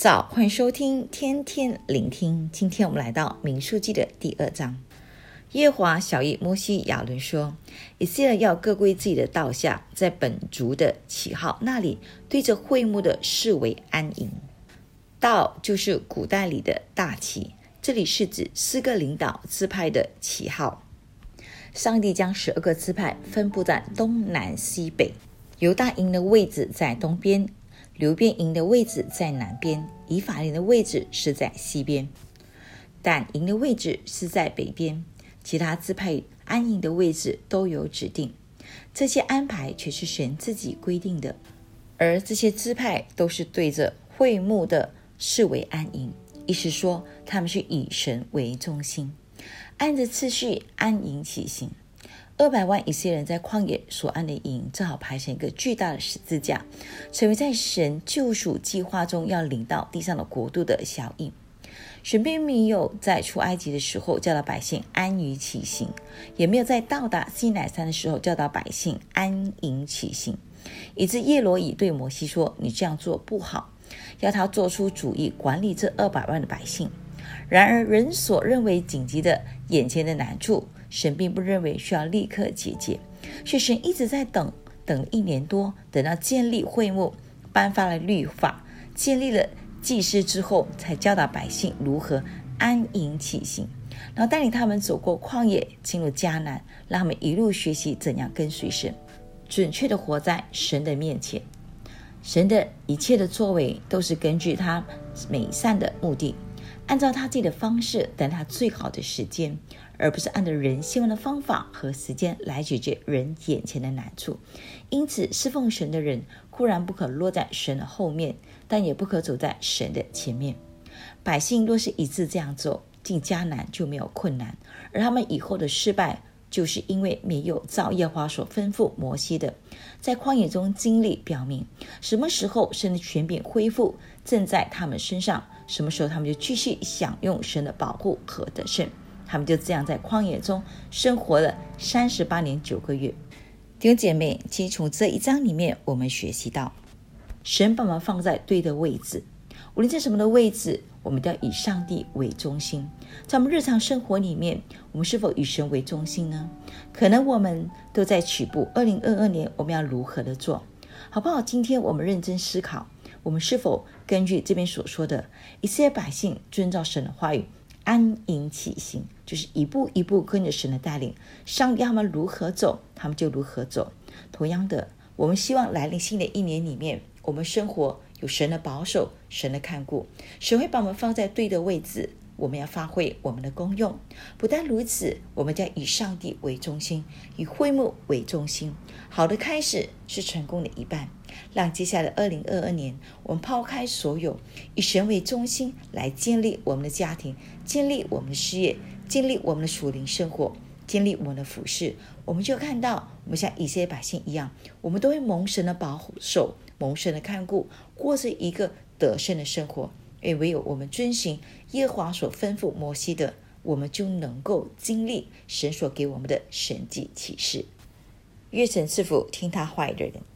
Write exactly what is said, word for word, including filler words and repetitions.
早，欢迎收听天天聆听。今天我们来到民数记的第二章。耶和华晓谕摩西亚伦说，以色列要各归自己的道下，在本族的旗号那里对着会幕的视为安营。道就是古代里的大旗，这里是指四个领导支派的旗号。上帝将十二个支派分布在东南西北，犹大营的位置在东边，流便营的位置在南边，以法莲的位置是在西边，但营的位置是在北边。其他支派安营的位置都有指定，这些安排却是神自己规定的，而这些支派都是对着会幕的视为安营，意思说他们是以神为中心，按着次序安营起行。二百万以色列人在旷野所安的营，正好排成一个巨大的十字架，成为在神救赎计划中要领到地上的国度的小印。神并没有在出埃及的时候教导百姓安于起行，也没有在到达西乃山的时候教导百姓安营起行，以致耶罗以对摩西说，你这样做不好，要他做出主意管理这二百万的百姓。然而人所认为紧急的眼前的难处，神并不认为需要立刻解决，所以神一直在等，等了一年多，等到建立会幕，颁发了律法，建立了祭司之后，才教导百姓如何安营起行，然后带领他们走过旷野，进入迦南，让他们一路学习怎样跟随神，准确的活在神的面前。神的一切的作为都是根据他美善的目的，按照他自己的方式，等他最好的时间，而不是按照人希望的方法和时间来解决人眼前的难处。因此侍奉神的人固然不可落在神的后面，但也不可走在神的前面。百姓若是一致这样走，进迦南就没有困难，而他们以后的失败，就是因为没有照耶和华所吩咐摩西的，在旷野中经历表明，什么时候神的权柄恢复正在他们身上，什么时候他们就继续享用神的保护和得胜。他们就这样在旷野中生活了三十八年九个月。弟兄姐妹，其实从这一章里面我们学习到，神把我们放在对的位置，无论在什么的位置，我们都要以上帝为中心。在我们日常生活里面，我们是否以神为中心呢？可能我们都在起步二零二二年我们要如何的做，好不好？今天我们认真思考，我们是否根据这边所说的以色列百姓遵照神的话语安营起行，就是一步一步跟着神的带领，上帝他们如何走，他们就如何走。同样的，我们希望来临新的一年里面，我们生活有神的保守，神的看顾，神会把我们放在对的位置，我们要发挥我们的功用。不但如此，我们将以上帝为中心，以会幕为中心。好的开始是成功的一半，让接下来的二零二二年，我们抛开所有，以神为中心来建立我们的家庭，建立我们的事业，建立我们的属灵生活，建立我们的服事。我们就看到，我们像以色列百姓一样，我们都会蒙神的保守，蒙神的看顾，过着一个得胜的生活。因为唯有我们遵行耶和华所吩咐摩西的，我们就能够经历神所给我们的神迹启示。愿神赐福听他话语的人。